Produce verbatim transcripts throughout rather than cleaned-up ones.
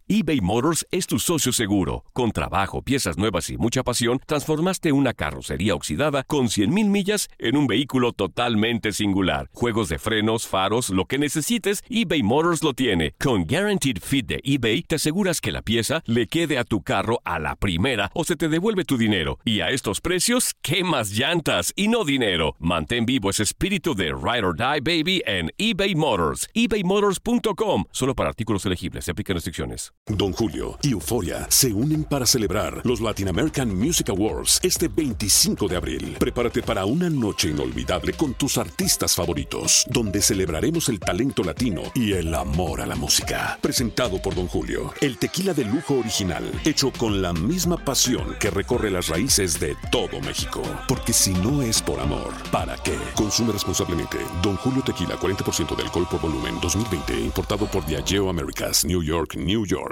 eBay Motors es tu socio seguro. Con trabajo, piezas nuevas y mucha pasión, transformaste una carrocería oxidada con cien mil millas en un vehículo totalmente singular. Juegos de frenos, faros, lo que necesites, eBay Motors lo tiene. Con Guaranteed Fit de eBay, te aseguras que la pieza le quede a tu carro a la primera o se te devuelve tu dinero. Y a estos precios, ¿qué más llantas y no dinero? Mantén vivo ese espíritu de Ride or Die, baby, en eBay Motors. ebay motors punto com. Solo para artículos elegibles. Se aplican restricciones. Don Julio y Euphoria se unen para celebrar los Latin American Music Awards este veinticinco de abril. Prepárate para una noche inolvidable con tus artistas favoritos, donde celebraremos el talento latino y el amor a la música. Presentado por Don Julio, el tequila de lujo original, hecho con la misma pasión que recorre las raíces de todo México. Porque si no es por amor, ¿para qué? Consume responsablemente. Don Julio Tequila, cuarenta por ciento de alcohol por volumen, dos mil veinte, importado por Diageo Americas, New York, New York.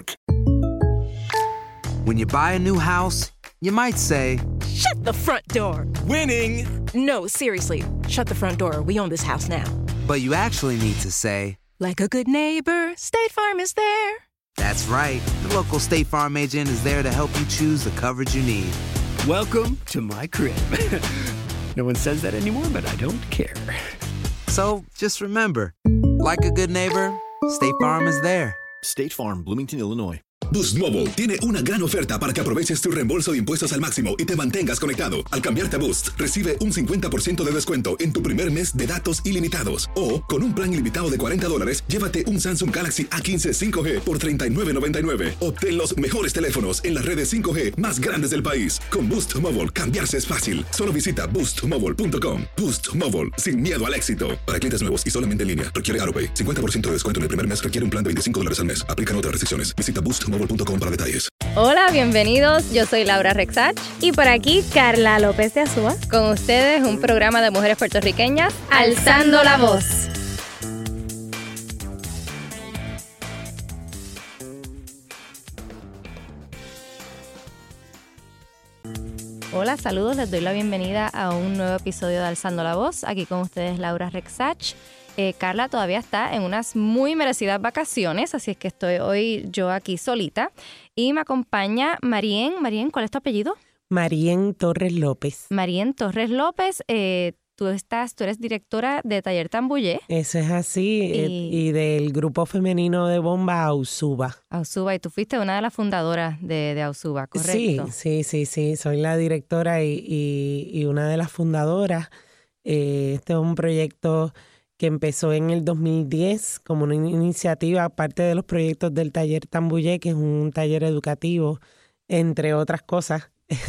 When you buy a new house, you might say, "Shut the front door!" Winning! No, seriously, shut the front door. We own this house now. But you actually need to say, like a good neighbor, State Farm is there. That's right. The local State Farm agent is there to help you choose the coverage you need. Welcome to my crib. No one says that anymore, but I don't care. So just remember, like a good neighbor, State Farm is there. State Farm, Bloomington, Illinois. Boost Mobile tiene una gran oferta para que aproveches tu reembolso de impuestos al máximo y te mantengas conectado. Al cambiarte a Boost, recibe un cincuenta por ciento de descuento en tu primer mes de datos ilimitados. O, con un plan ilimitado de cuarenta dólares, llévate un Samsung Galaxy A quince cinco G por treinta y nueve noventa y nueve. Obtén los mejores teléfonos en las redes cinco G más grandes del país. Con Boost Mobile, cambiarse es fácil. Solo visita boost mobile punto com. Boost Mobile, sin miedo al éxito. Para clientes nuevos y solamente en línea, requiere AutoPay. cincuenta por ciento de descuento en el primer mes requiere un plan de veinticinco dólares al mes. Aplican otras restricciones. Visita boost mobile punto com para detalles. Hola, bienvenidos. Yo soy Laura Rexach. Y por aquí, Carla López de Azúa. Con ustedes, un programa de mujeres puertorriqueñas Alzando la voz. Hola, saludos. Les doy la bienvenida a un nuevo episodio de Alzando la voz. Aquí con ustedes, Laura Rexach. Eh, Carla todavía está en unas muy merecidas vacaciones, así es que estoy hoy yo aquí solita. Y me acompaña Marien. Marien, ¿cuál es tu apellido? Marien Torres López. Marien Torres López. Eh, tú estás, tú eres directora de Taller Tambullé. Eso es así, y, eh, y del grupo femenino de bomba Ausuba. Ausuba, y tú fuiste una de las fundadoras de, de Ausuba, ¿correcto? Sí, sí, sí, sí. Soy la directora y, y, y una de las fundadoras. Eh, este es un proyecto que empezó en el dos mil diez como una iniciativa, aparte de los proyectos del Taller Tambullé, que es un taller educativo, entre otras cosas.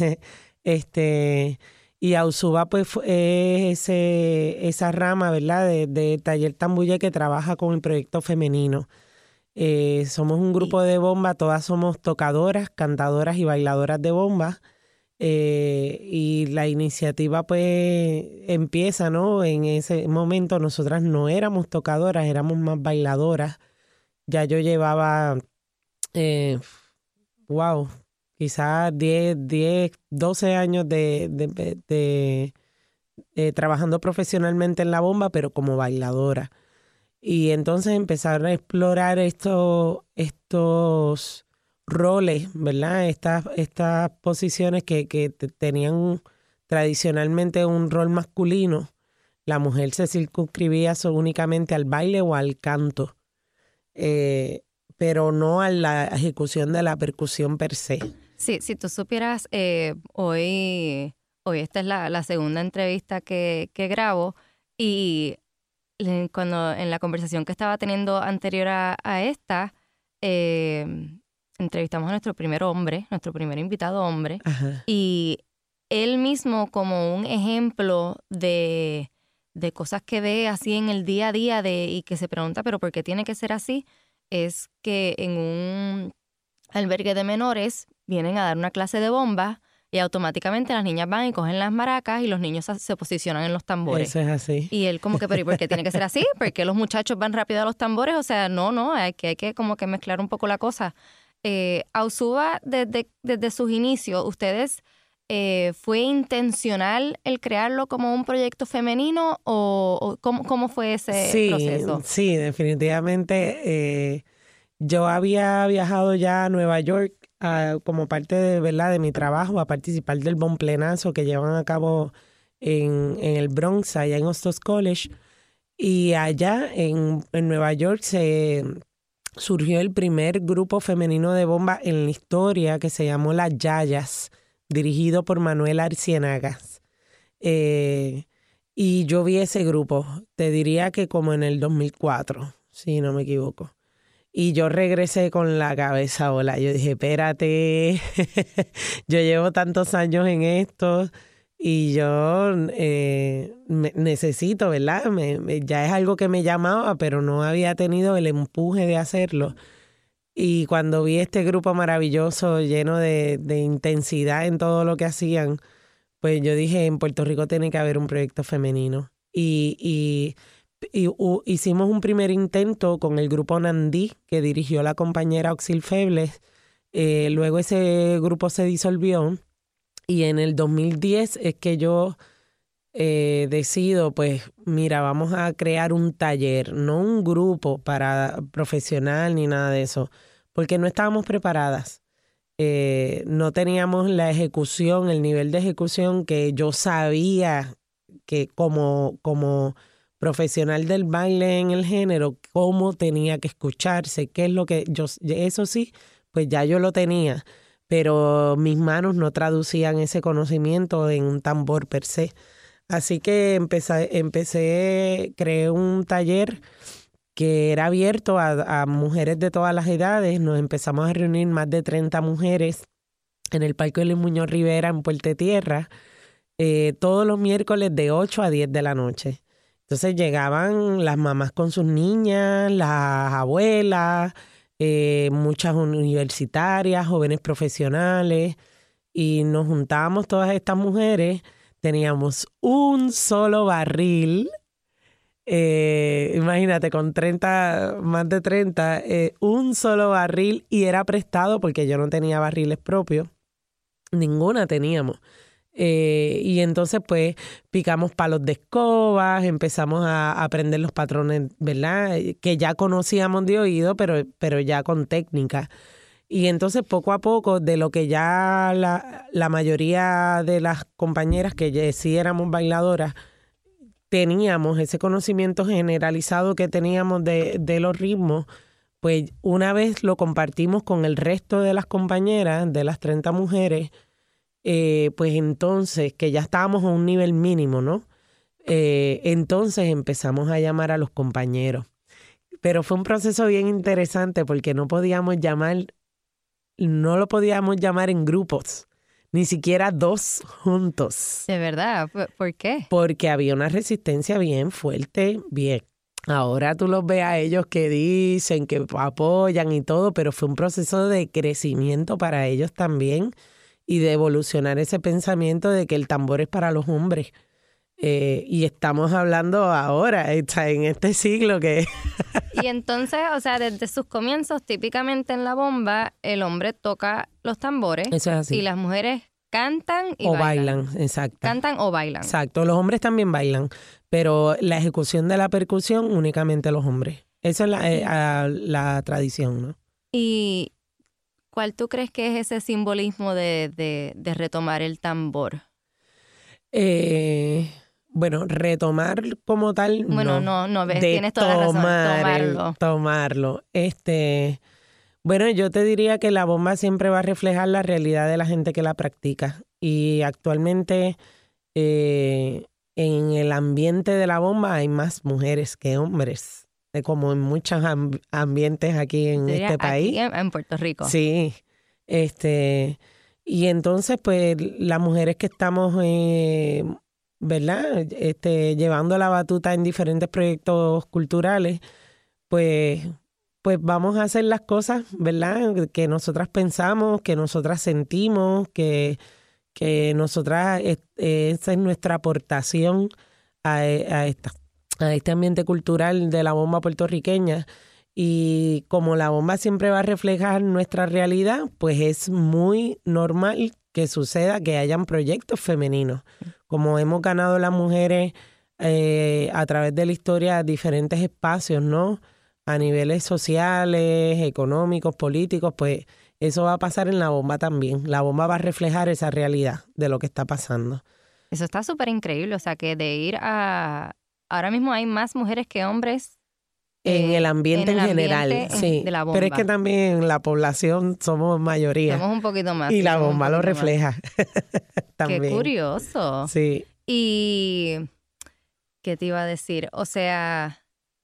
este y Ausuba, pues, es ese, esa rama, ¿verdad?, de, de Taller Tambullé que trabaja con el proyecto femenino. Eh, somos un grupo de bomba, todas somos tocadoras, cantadoras y bailadoras de bomba. Eh, y la iniciativa pues empieza, ¿no? En ese momento nosotras no éramos tocadoras, éramos más bailadoras. Ya yo llevaba, eh, wow, quizás diez, diez, doce años de, de, de, de eh, trabajando profesionalmente en la bomba, pero como bailadora. Y entonces empezar a explorar estos, estos roles, ¿verdad? Estas, estas posiciones que, que tenían tradicionalmente un rol masculino. La mujer se circunscribía únicamente al baile o al canto, eh, pero no a la ejecución de la percusión per se. Sí, si tú supieras, eh, hoy, hoy esta es la, la segunda entrevista que, que grabo, y cuando en la conversación que estaba teniendo anterior a, a esta, eh, entrevistamos a nuestro primer hombre, nuestro primer invitado hombre. Ajá. Y él mismo, como un ejemplo de, de cosas que ve así en el día a día de, y que se pregunta, ¿pero por qué tiene que ser así? Es que en un albergue de menores vienen a dar una clase de bomba y automáticamente las niñas van y cogen las maracas y los niños se posicionan en los tambores. Eso es así. Y él como que, ¿pero y por qué tiene que ser así? ¿Por qué los muchachos van rápido a los tambores? O sea, no, no, hay que, hay que como que mezclar un poco la cosa. Eh, Ausuba, desde, desde sus inicios, ¿ustedes eh, fue intencional el crearlo como un proyecto femenino o, o cómo, cómo fue ese sí, proceso? Sí, definitivamente. Eh, yo había viajado ya a Nueva York uh, como parte de, ¿verdad? de mi trabajo a participar del Bonplenazo que llevan a cabo en, en el Bronx, allá en Hostos College. Y allá en, en Nueva York se surgió el primer grupo femenino de bomba en la historia que se llamó Las Yayas, dirigido por Manuela Arcienagas. Eh, y yo vi ese grupo, te diría que como en el dos mil cuatro, si no me equivoco. Y yo regresé con la cabeza volada. Yo dije, espérate, yo llevo tantos años en esto y yo eh, me, necesito, ¿verdad? Me, me, ya es algo que me llamaba, pero no había tenido el empuje de hacerlo. Y cuando vi este grupo maravilloso, lleno de, de intensidad en todo lo que hacían, pues yo dije, en Puerto Rico tiene que haber un proyecto femenino. Y... y Y uh, hicimos un primer intento con el grupo Nandí, que dirigió la compañera Oxil Febles. Eh, luego ese grupo se disolvió y en el dos mil diez es que yo eh, decido, pues, mira, vamos a crear un taller, no un grupo para profesional ni nada de eso, porque no estábamos preparadas. Eh, no teníamos la ejecución, el nivel de ejecución que yo sabía que como... como profesional del baile en el género, cómo tenía que escucharse, qué es lo que yo, eso sí, pues ya yo lo tenía, pero mis manos no traducían ese conocimiento en un tambor per se. Así que empecé, empecé creé un taller que era abierto a, a mujeres de todas las edades. Nos empezamos a reunir más de treinta mujeres en el Parque Luis Muñoz Rivera en Puerto Tierra, eh, todos los miércoles de ocho a diez de la noche. Entonces llegaban las mamás con sus niñas, las abuelas, eh, muchas universitarias, jóvenes profesionales, y nos juntábamos todas estas mujeres. Teníamos un solo barril, eh, imagínate, con treinta, más de treinta, eh, un solo barril, y era prestado porque yo no tenía barriles propios, ninguna teníamos. Eh, y entonces pues picamos palos de escobas, empezamos a aprender los patrones, ¿verdad? Que ya conocíamos de oído, pero, pero ya con técnica. Y entonces poco a poco, de lo que ya la, la mayoría de las compañeras que ya sí éramos bailadoras, teníamos ese conocimiento generalizado que teníamos de, de los ritmos, pues una vez lo compartimos con el resto de las compañeras, de las treinta mujeres. Eh, pues entonces, que ya estábamos a un nivel mínimo, ¿no? Eh, entonces empezamos a llamar a los compañeros. Pero fue un proceso bien interesante porque no podíamos llamar, no lo podíamos llamar en grupos, ni siquiera dos juntos. ¿De verdad? ¿Por qué? Porque había una resistencia bien fuerte, bien. Ahora tú los ves a ellos que dicen, que apoyan y todo, pero fue un proceso de crecimiento para ellos también, y de evolucionar ese pensamiento de que el tambor es para los hombres. Eh, y estamos hablando ahora, está en este siglo que... Y entonces, o sea, desde sus comienzos, típicamente en la bomba, el hombre toca los tambores. Eso es así. Y las mujeres cantan y o bailan. bailan. Exacto. Cantan o bailan. Exacto, los hombres también bailan, pero la ejecución de la percusión únicamente los hombres. Esa es la, eh, la tradición, ¿no? Y... ¿cuál tú crees que es ese simbolismo de, de, de retomar el tambor? Eh, bueno, retomar como tal, bueno, no, no, no ves, tienes toda la razón, tomarlo. El, tomarlo. Este, bueno, yo te diría que la bomba siempre va a reflejar la realidad de la gente que la practica. Y actualmente eh, en el ambiente de la bomba hay más mujeres que hombres, como en muchos amb- ambientes aquí en Diría este país. Aquí en, en Puerto Rico. Sí, este, y entonces pues las mujeres que estamos, eh, ¿verdad? Este, llevando la batuta en diferentes proyectos culturales, pues, pues vamos a hacer las cosas, ¿verdad? Que nosotras pensamos, que nosotras sentimos, que, que nosotras, es, esa es nuestra aportación a, a esta. a este ambiente cultural de la bomba puertorriqueña. Y como la bomba siempre va a reflejar nuestra realidad, pues es muy normal que suceda que hayan proyectos femeninos. Como hemos ganado las mujeres eh, a través de la historia diferentes espacios, ¿no? a niveles sociales, económicos, políticos, pues eso va a pasar en la bomba también. La bomba va a reflejar esa realidad de lo que está pasando. Eso está súper increíble, o sea, que de ir a... Ahora mismo hay más mujeres que hombres en el ambiente en, el en general, ambiente sí. De la bomba. Pero es que también la población somos mayoría. Somos un poquito más. Y la bomba lo refleja. También. Qué curioso. Sí. Y ¿qué te iba a decir? O sea,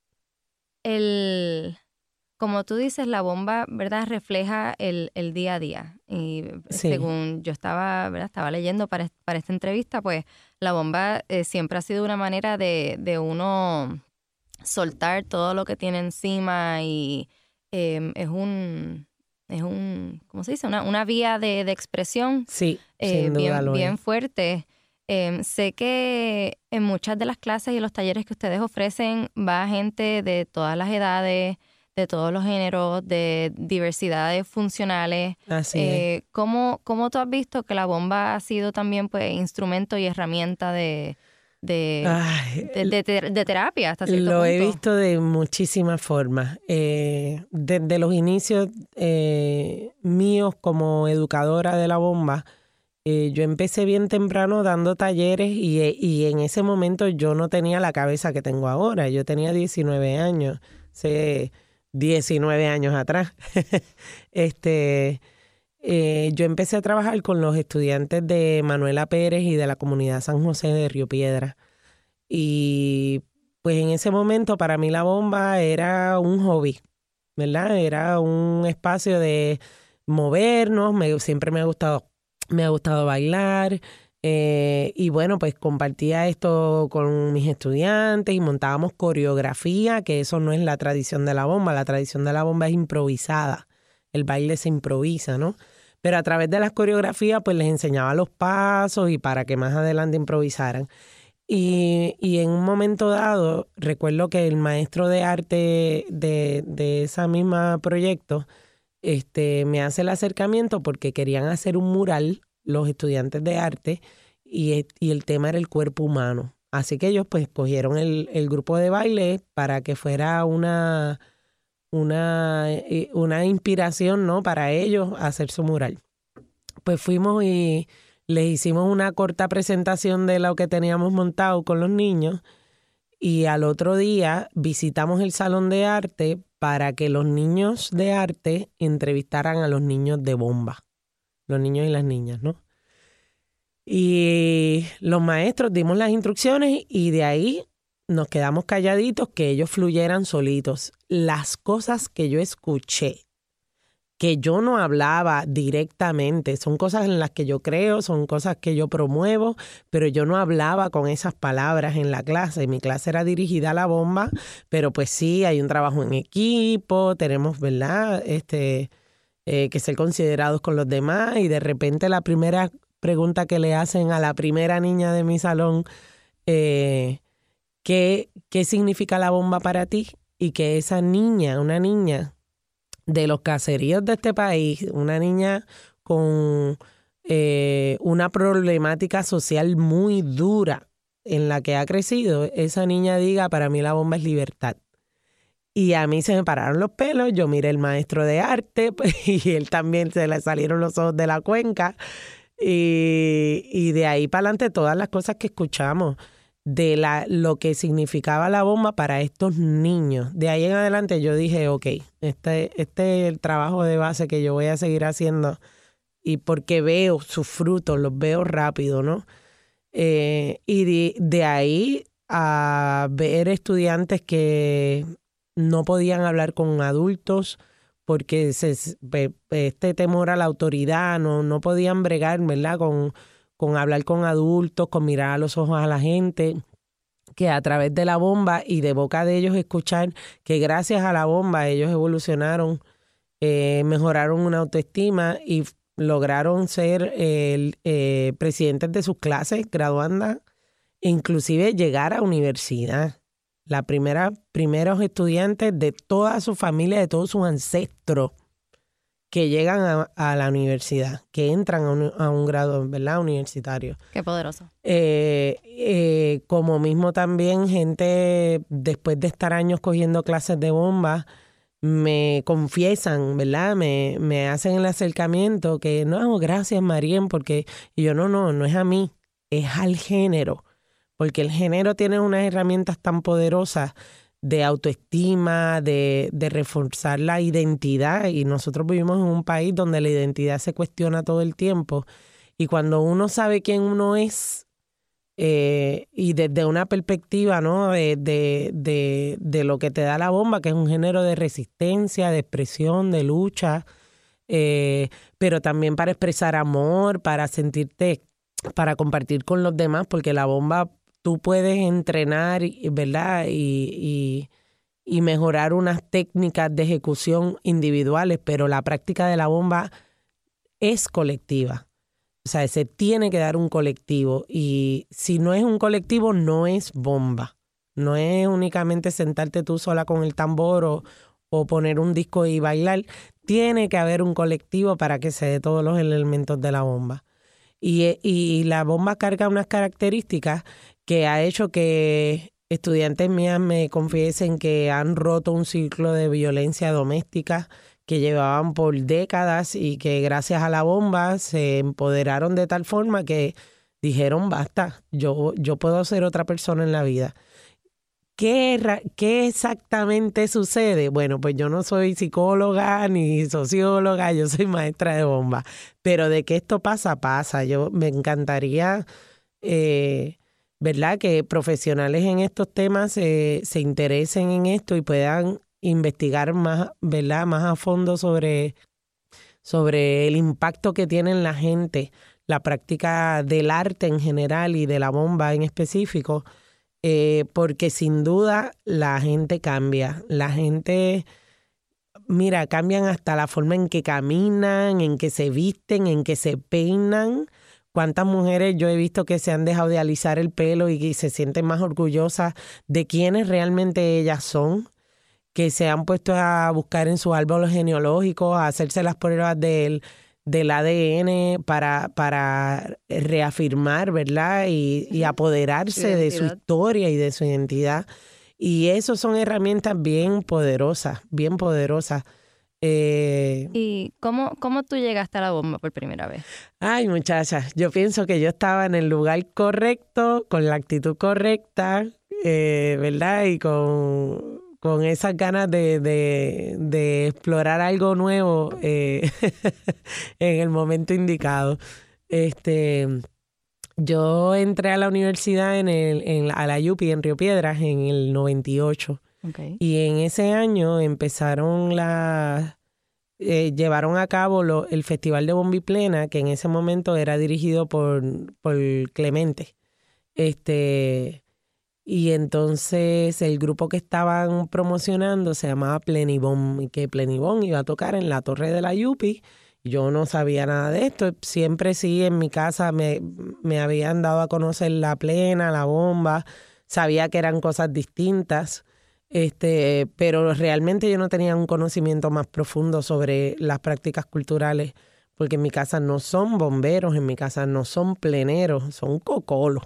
el como tú dices, la bomba, ¿verdad? Refleja el, el día a día. Y sí. Según yo estaba, ¿verdad? Estaba leyendo para, para esta entrevista, pues la bomba eh, siempre ha sido una manera de, de uno soltar todo lo que tiene encima y eh, es un es un ¿cómo se dice? Una, una vía de, de expresión sí, eh, sin duda bien, lo bien es. fuerte. Eh, sé que en muchas de las clases y los talleres que ustedes ofrecen va gente de todas las edades, de todos los géneros, de diversidades funcionales. Así eh, es. ¿cómo, ¿Cómo tú has visto que la bomba ha sido también pues instrumento y herramienta de De, Ay, de, de, de, de terapia hasta cierto lo punto? He visto de muchísimas formas. Eh, desde los inicios eh, míos como educadora de la bomba, eh, yo empecé bien temprano dando talleres y, y en ese momento yo no tenía la cabeza que tengo ahora. Yo tenía diecinueve años, hace diecinueve años atrás. este... Eh, yo empecé a trabajar con los estudiantes de Manuela Pérez y de la comunidad San José de Río Piedra. Y pues en ese momento para mí la bomba era un hobby, ¿verdad? Era un espacio de movernos, me, siempre me ha gustado, me ha gustado bailar. Eh, y bueno, pues compartía esto con mis estudiantes y montábamos coreografía, que eso no es la tradición de la bomba. La tradición de la bomba es improvisada. El baile se improvisa, ¿no? Pero a través de las coreografías, pues les enseñaba los pasos y para que más adelante improvisaran. Y, y en un momento dado, recuerdo que el maestro de arte de, de ese mismo proyecto este, me hace el acercamiento porque querían hacer un mural, los estudiantes de arte, y, y el tema era el cuerpo humano. Así que ellos pues cogieron el, el grupo de baile para que fuera una... Una, una inspiración, ¿no? Para ellos hacer su mural. Pues fuimos y les hicimos una corta presentación de lo que teníamos montado con los niños y al otro día visitamos el salón de arte para que los niños de arte entrevistaran a los niños de bomba, los niños y las niñas, ¿no? Y los maestros dimos las instrucciones y de ahí nos quedamos calladitos, que ellos fluyeran solitos. Las cosas que yo escuché, que yo no hablaba directamente, son cosas en las que yo creo, son cosas que yo promuevo, pero yo no hablaba con esas palabras en la clase. Mi clase era dirigida a la bomba, pero pues sí, hay un trabajo en equipo, tenemos, ¿verdad?, este, eh, que ser considerados con los demás. Y de repente la primera pregunta que le hacen a la primera niña de mi salón, eh, ¿Qué, ¿qué significa la bomba para ti? Y que esa niña, una niña de los caseríos de este país, una niña con eh, una problemática social muy dura en la que ha crecido, esa niña diga, para mí la bomba es libertad. Y a mí se me pararon los pelos, yo miré al maestro de arte y él también se le salieron los ojos de la cuenca. Y, y de ahí para adelante todas las cosas que escuchamos de la, lo que significaba la bomba para estos niños. De ahí en adelante yo dije, ok, este, este es el trabajo de base que yo voy a seguir haciendo y porque veo sus frutos, los veo rápido, ¿no? Eh, y de, de ahí a ver estudiantes que no podían hablar con adultos porque se, este temor a la autoridad, no, no podían bregar, ¿verdad?, con con hablar con adultos, con mirar a los ojos a la gente, que a través de la bomba y de boca de ellos escuchar que gracias a la bomba ellos evolucionaron, eh, mejoraron una autoestima y lograron ser eh, eh, presidentes de sus clases, graduandas, e inclusive llegar a universidad. La primera, primeros estudiantes de toda su familia, de todos sus ancestros, que llegan a, a la universidad, que entran a un, a un grado, ¿verdad?, universitario. Qué poderoso. Eh, eh, como mismo también gente, después de estar años cogiendo clases de bomba, me confiesan, ¿verdad? Me, me hacen el acercamiento que no, gracias Marien, porque y yo no, no, no es a mí, es al género, porque el género tiene unas herramientas tan poderosas de autoestima, de, de reforzar la identidad, y nosotros vivimos en un país donde la identidad se cuestiona todo el tiempo, y cuando uno sabe quién uno es, Eh, y desde una perspectiva, ¿no?, de, de, de, de lo que te da la bomba, que es un género de resistencia, de expresión, de lucha, eh, pero también para expresar amor, para sentirte, para compartir con los demás, porque la bomba tú puedes entrenar, ¿verdad?, y, y, y mejorar unas técnicas de ejecución individuales, pero la práctica de la bomba es colectiva. O sea, se tiene que dar un colectivo, y si no es un colectivo, no es bomba. No es únicamente sentarte tú sola con el tambor o, o poner un disco y bailar. Tiene que haber un colectivo para que se dé todos los elementos de la bomba. Y, y la bomba carga unas características que ha hecho que estudiantes mías me confiesen que han roto un ciclo de violencia doméstica que llevaban por décadas, y que gracias a la bomba se empoderaron de tal forma que dijeron basta, yo, yo puedo ser otra persona en la vida. ¿Qué, ¿Qué exactamente sucede? Bueno, pues yo no soy psicóloga ni socióloga, yo soy maestra de bomba, pero de que esto pasa, pasa. Yo me encantaría, eh, ¿verdad?, que profesionales en estos temas eh, se interesen en esto y puedan investigar más, ¿verdad?, más a fondo sobre, sobre el impacto que tiene en la gente la práctica del arte en general y de la bomba en específico, eh, porque sin duda la gente cambia. La gente, mira, cambian hasta la forma en que caminan, en que se visten, en que se peinan. ¿Cuántas mujeres yo he visto que se han dejado de alisar el pelo y que se sienten más orgullosas de quiénes realmente ellas son? Que se han puesto a buscar en su árbol genealógico, a hacerse las pruebas del, del A D N para, para reafirmar, ¿verdad?, y, y apoderarse de su historia y de su identidad. Y eso son herramientas bien poderosas, bien poderosas. Eh, ¿Y cómo, cómo tú llegaste a la bomba por primera vez? Ay, muchacha, yo pienso que yo estaba en el lugar correcto, con la actitud correcta, eh, ¿verdad?, y con... con esas ganas de, de, de explorar algo nuevo eh, en el momento indicado. Este, yo entré a la universidad en el, en, a la U P I en Río Piedras en el noventa y ocho. Okay. Y en ese año empezaron las... Eh, llevaron a cabo lo, el Festival de Bomba y Plena, que en ese momento era dirigido por, por Clemente. Este... Y entonces el grupo que estaban promocionando se llamaba Plenibom, y que Plenibom iba a tocar en la torre de la U P I. Yo no sabía nada de esto. Siempre sí en mi casa me, me habían dado a conocer la plena, la bomba. Sabía que eran cosas distintas, este, pero realmente yo no tenía un conocimiento más profundo sobre las prácticas culturales, porque en mi casa no son bomberos, en mi casa no son pleneros, son cocolos.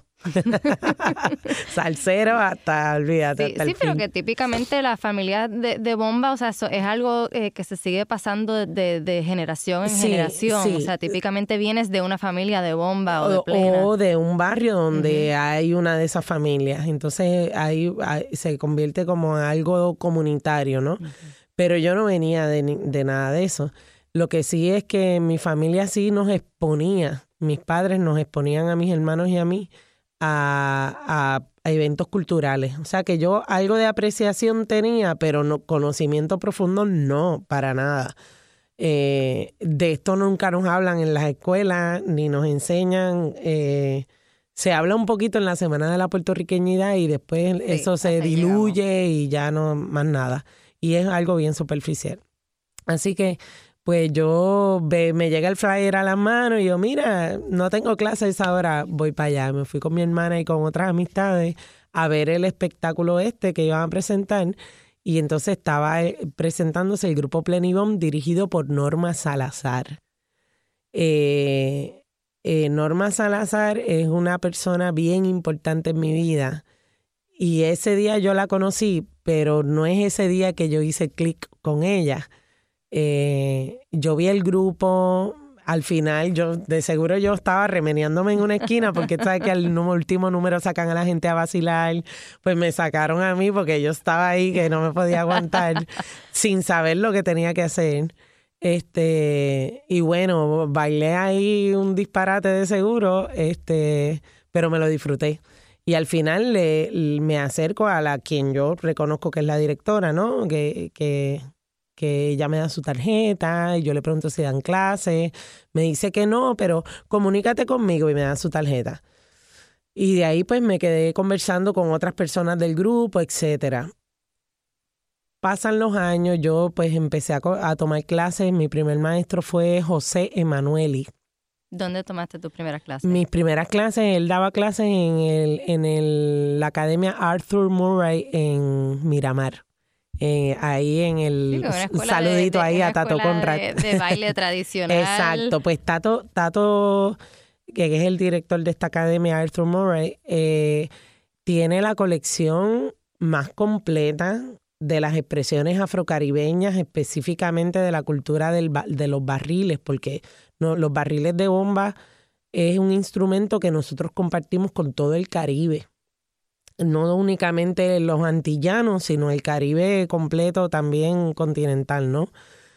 Salsero hasta, olvídate, sí, hasta sí, el pero fin. que típicamente la familia de, de bomba, o sea, eso es algo eh, que se sigue pasando de, de generación en sí, generación. Sí. O sea, típicamente vienes de una familia de bomba o, o de plena. O de un barrio donde uh-huh. hay una de esas familias. Entonces ahí, ahí se convierte como algo comunitario, ¿no? Uh-huh. Pero yo no venía de, de nada de eso. Lo que sí es que mi familia sí nos exponía, mis padres nos exponían a mis hermanos y a mí a, a, a eventos culturales. O sea que yo algo de apreciación tenía, pero no, conocimiento profundo no, para nada. Eh, de esto nunca nos hablan en las escuelas, ni nos enseñan. Eh, se habla un poquito en la Semana de la Puertorriqueñidad y después sí, eso se diluye llegamos. Y ya no más nada. Y es algo bien superficial. Así que pues yo ve, me llega el flyer a las manos y yo, mira, no tengo clases ahora, voy para allá. Me fui con mi hermana y con otras amistades a ver el espectáculo este que iban a presentar. Y entonces estaba presentándose el grupo Plenibom dirigido por Norma Salazar. Eh, eh, Norma Salazar es una persona bien importante en mi vida. Y ese día yo la conocí, pero no es ese día que yo hice clic con ella. Eh, yo vi el grupo, al final yo de seguro yo estaba remeneándome en una esquina porque sabes que al último número sacan a la gente a vacilar, pues me sacaron a mí porque yo estaba ahí que no me podía aguantar sin saber lo que tenía que hacer. Este, y bueno, bailé ahí un disparate de seguro, este, pero me lo disfruté. Y al final le, me acerco a la quien yo reconozco que es la directora, ¿no? Que, que, que ella me da su tarjeta y yo le pregunto si dan clases. Me dice que no, pero comunícate conmigo y me da su tarjeta. Y de ahí pues me quedé conversando con otras personas del grupo, etcétera. Pasan los años, yo pues empecé a, a tomar clases. Mi primer maestro fue José Emanueli. ¿Dónde tomaste tus primeras clases? Mis primeras clases, él daba clases en el en el, la Academia Arthur Murray en Miramar. Eh, ahí en el sí, saludito de, de, ahí a Tato Conrad. De, de baile tradicional. Exacto, pues Tato, Tato, que es el director de esta Academia Arthur Murray, eh, tiene la colección más completa de las expresiones afrocaribeñas, específicamente de la cultura del, de los barriles, porque no, los barriles de bomba es un instrumento que nosotros compartimos con todo el Caribe. No únicamente los antillanos, sino el Caribe completo también continental, ¿no?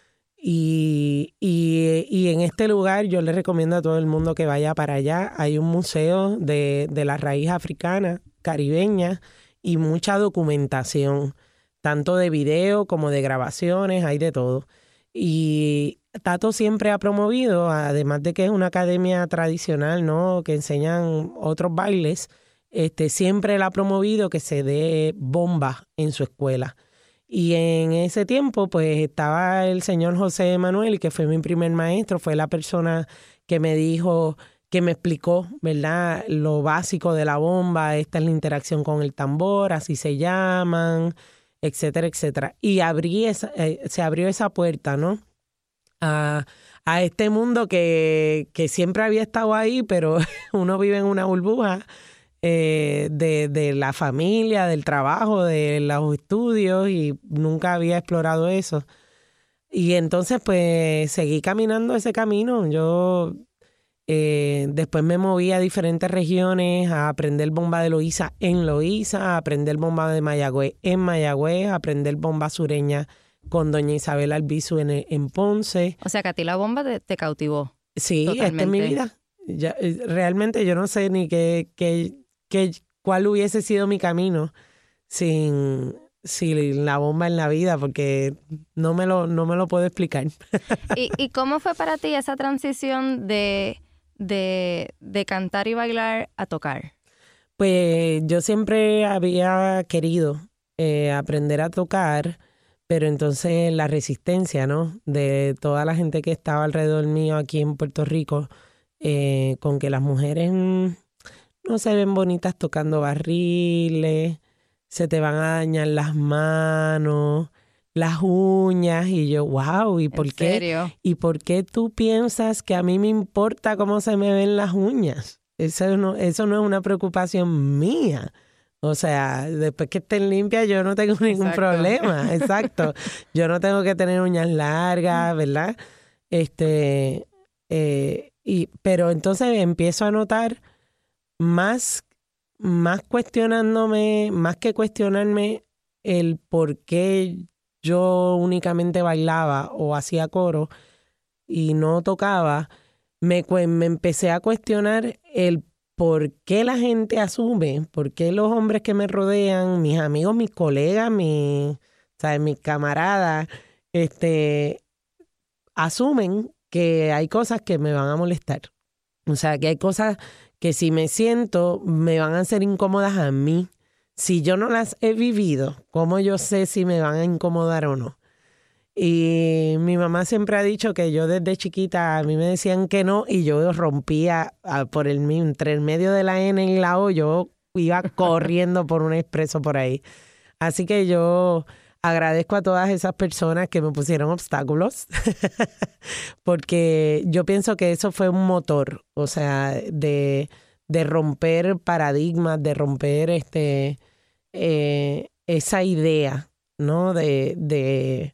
Y, y, y en este lugar yo le recomiendo a todo el mundo que vaya para allá. Hay un museo de, de la raíz africana, caribeña, y mucha documentación, tanto de video como de grabaciones, hay de todo. Y Tato siempre ha promovido, además de que es una academia tradicional, ¿no?, que enseñan otros bailes, este, siempre él ha promovido que se dé bomba en su escuela. Y en ese tiempo, pues, estaba el señor José Emanuel, que fue mi primer maestro, fue la persona que me dijo, que me explicó, ¿verdad?, lo básico de la bomba, esta es la interacción con el tambor, así se llaman, etcétera, etcétera. Y abrí esa, eh, se abrió esa puerta, ¿no?, a, a este mundo que, que siempre había estado ahí, pero uno vive en una burbuja eh, de, de la familia, del trabajo, de los estudios, y nunca había explorado eso. Y entonces, pues, seguí caminando ese camino. Yo eh, después me moví a diferentes regiones a aprender bomba de Loíza en Loíza, a aprender bomba de Mayagüez en Mayagüez, a aprender bomba sureña con doña Isabel Albizu en, en Ponce. O sea, que a ti la bomba te, te cautivó. Sí, esta es mi vida. Ya, realmente yo no sé ni qué, qué, qué, cuál hubiese sido mi camino sin, sin la bomba en la vida, porque no me lo, no me lo puedo explicar. ¿Y, y cómo fue para ti esa transición de, de, de cantar y bailar a tocar? Pues yo siempre había querido eh, aprender a tocar, pero entonces la resistencia, ¿no?, de toda la gente que estaba alrededor mío aquí en Puerto Rico, eh, con que las mujeres mm, no se ven bonitas tocando barriles, se te van a dañar las manos, las uñas, y yo, wow, ¿y por ¿En qué? serio? ¿Y por qué tú piensas que a mí me importa cómo se me ven las uñas? Eso no, eso no es una preocupación mía. O sea, después que estén limpias yo no tengo ningún Exacto. problema. Exacto. Yo no tengo que tener uñas largas, ¿verdad? Este, eh, y, pero entonces empiezo a notar más, más cuestionándome, más que cuestionarme el por qué yo únicamente bailaba o hacía coro y no tocaba, me, me empecé a cuestionar el ¿por qué la gente asume? ¿Por qué los hombres que me rodean, mis amigos, mis colegas, mis, ¿sabes?, mis camaradas, este, asumen que hay cosas que me van a molestar? O sea, que hay cosas que si me siento me van a ser incómodas a mí. Si yo no las he vivido, ¿cómo yo sé si me van a incomodar o no? Y mi mamá siempre ha dicho que yo desde chiquita, a mí me decían que no y yo rompía por el entre el medio de la N y la O, yo iba corriendo por un expreso por ahí. Así que yo agradezco a todas esas personas que me pusieron obstáculos, porque yo pienso que eso fue un motor, o sea, de, de romper paradigmas, de romper este eh, esa idea, ¿no? De, de,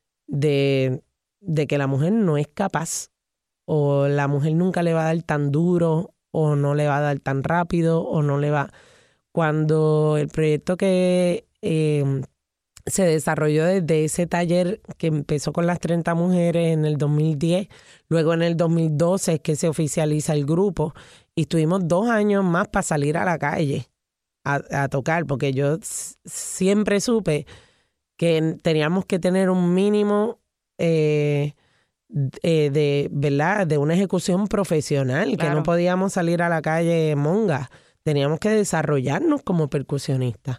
de, de que la mujer no es capaz, o la mujer nunca le va a dar tan duro, o no le va a dar tan rápido, o no le va... Cuando el proyecto que eh, se desarrolló desde ese taller que empezó con las treinta mujeres en el dos mil diez, luego en el dos mil doce es que se oficializa el grupo y estuvimos dos años más para salir a la calle a, a tocar, porque yo s- siempre supe que teníamos que tener un mínimo eh, eh, de, ¿verdad? De una ejecución profesional, Claro. que no podíamos salir a la calle monga. Teníamos que desarrollarnos como percusionistas.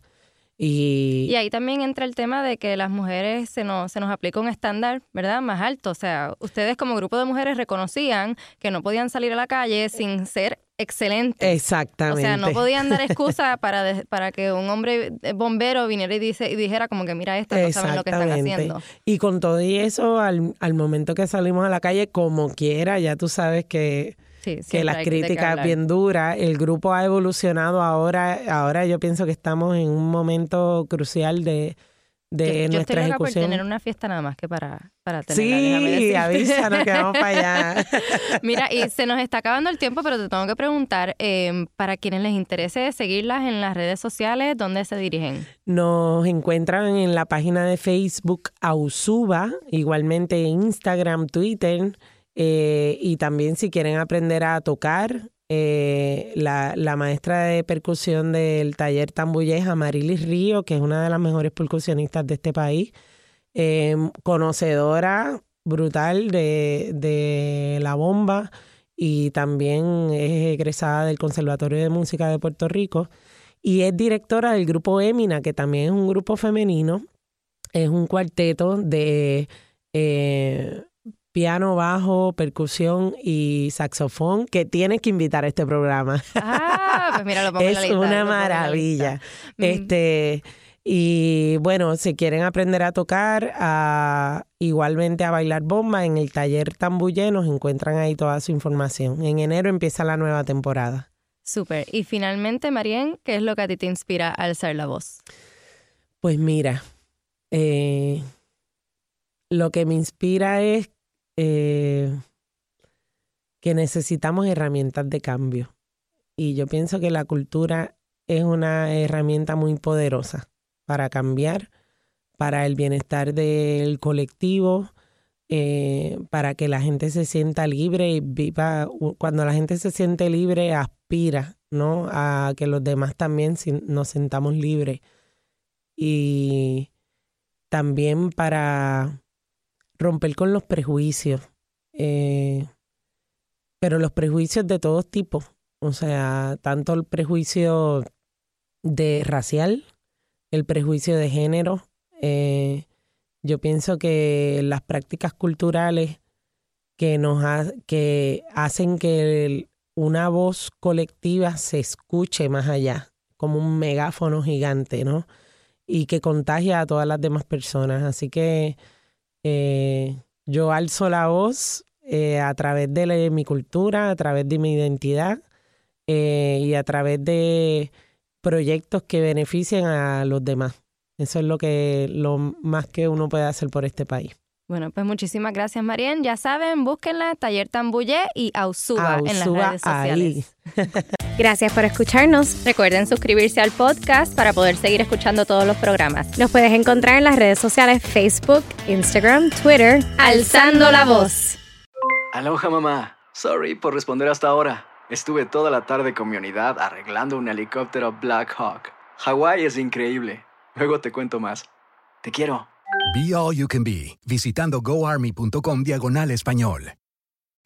Y, Y ahí también entra el tema de que las mujeres se nos, se nos aplica un estándar, ¿verdad?, más alto. O sea, ustedes como grupo de mujeres reconocían que no podían salir a la calle sin ser excelentes. exactamente. O sea, no podían dar excusa para, de- para que un hombre bombero viniera y, dice, y dijera como que mira, estas no saben lo que están Exactamente. haciendo. Y con todo y eso, al, al momento que salimos a la calle, como quiera, ya tú sabes que, Sí, que siempre las hay de qué críticas hablar. bien duras, el grupo ha evolucionado ahora, ahora yo pienso que estamos en un momento crucial de, de Yo, yo nuestra estoy loca por ejecución. tener una fiesta nada más que para, para tenerla, déjame Sí, decirte. avísanos que vamos para allá. Mira, y se nos está acabando el tiempo, pero te tengo que preguntar, eh, para quienes les interese seguirlas en las redes sociales, ¿dónde se dirigen? Nos encuentran en la página de Facebook Ausuba, igualmente Instagram, Twitter, eh, y también si quieren aprender a tocar, eh, la, la maestra de percusión del taller Tambulleja, Marilis Río, que es una de las mejores percusionistas de este país, eh, conocedora brutal de, de la bomba y también es egresada del Conservatorio de Música de Puerto Rico y es directora del grupo Émina, que también es un grupo femenino, es un cuarteto de eh, piano, bajo, percusión y saxofón que tienes que invitar a este programa. Ah, pues mira, lo pongo en la Es lista. lo una pongo en la maravilla. lista. Mm. Este, y bueno, si quieren aprender a tocar, a, igualmente a bailar bomba, en el taller Tambullé nos encuentran ahí toda su información. En enero empieza la nueva temporada. Súper. Y finalmente, Marien, ¿qué es lo que a ti te inspira a alzar la voz? Pues mira, eh, lo que me inspira es eh, que necesitamos herramientas de cambio. Y yo pienso que la cultura es una herramienta muy poderosa para cambiar, para el bienestar del colectivo, eh, para que la gente se sienta libre y viva. Cuando la gente se siente libre, aspira, ¿no?, a que los demás también nos sintamos libres. Y también para romper con los prejuicios, eh, pero los prejuicios de todos tipos, o sea, tanto el prejuicio de racial, el prejuicio de género. Eh, yo pienso que las prácticas culturales que nos ha, que hacen que el, una voz colectiva se escuche más allá, como un megáfono gigante, ¿no?, y que contagia a todas las demás personas. Así que eh, yo alzo la voz eh, a través de la- mi cultura, a través de mi identidad eh, y a través de proyectos que beneficien a los demás. Eso es lo que lo más que uno puede hacer por este país. Bueno, pues muchísimas gracias, Marien. Ya saben, búsquenla, Taller Tambullé y Ausuba, en las Ausuba redes sociales. Gracias por escucharnos. Recuerden suscribirse al podcast para poder seguir escuchando todos los programas. Nos puedes encontrar en las redes sociales Facebook, Instagram, Twitter, Alzando la voz. Aloha, mamá. Sorry por responder hasta ahora. Estuve toda la tarde con mi unidad arreglando un helicóptero Black Hawk. Hawái es increíble. Luego te cuento más. Te quiero. Be All You Can Be, visitando goarmy.com diagonal español.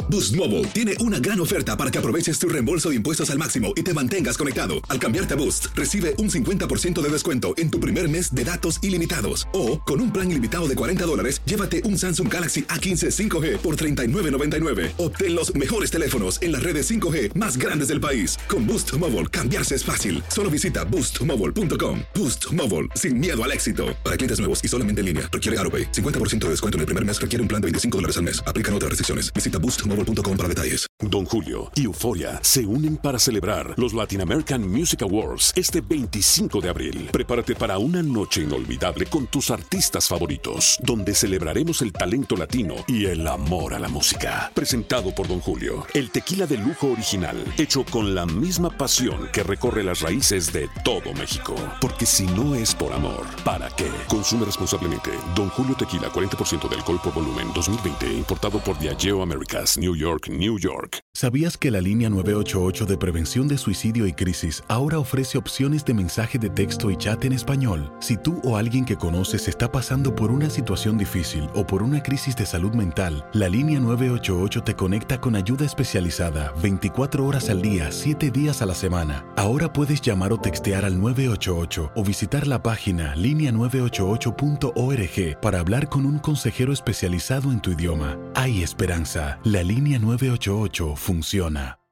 Boost Mobile tiene una gran oferta para que aproveches tu reembolso de impuestos al máximo y te mantengas conectado. Al cambiarte a Boost, recibe un cincuenta por ciento de descuento en tu primer mes de datos ilimitados. O, con un plan ilimitado de cuarenta dólares, llévate un Samsung Galaxy A quince cinco G por treinta y nueve noventa y nueve. Obtén los mejores teléfonos en las redes cinco G más grandes del país. Con Boost Mobile, cambiarse es fácil. Solo visita boost mobile punto com. Boost Mobile, sin miedo al éxito. Para clientes nuevos y solamente en línea, requiere AutoPay. cincuenta por ciento de descuento en el primer mes requiere un plan de veinticinco dólares al mes. Aplican otras restricciones. Visita boost mobile punto com para detalles. Don Julio y Euforia se unen para celebrar los Latin American Music Awards este veinticinco de abril. Prepárate para una noche inolvidable con tus artistas favoritos, donde celebraremos el talento latino y el amor a la música. Presentado por Don Julio, el tequila de lujo original, hecho con la misma pasión que recorre las raíces de todo México. Porque si no es por amor, ¿para qué? Consume responsablemente. Don Julio Tequila, cuarenta por ciento de alcohol por volumen, dos mil veinte, importado por Diageo Americas, New York, New York. ¿Sabías que la línea nueve ocho ocho de prevención de suicidio y crisis ahora ofrece opciones de mensaje de texto y chat en español? Si tú o alguien que conoces está pasando por una situación difícil o por una crisis de salud mental, la línea nueve ocho ocho te conecta con ayuda especializada veinticuatro horas al día, siete días a la semana. Ahora puedes llamar o textear al nueve ocho ocho o visitar la página línea nueve ocho ocho punto org para hablar con un consejero especializado en tu idioma. Hay esperanza. La línea nueve ocho ocho funciona.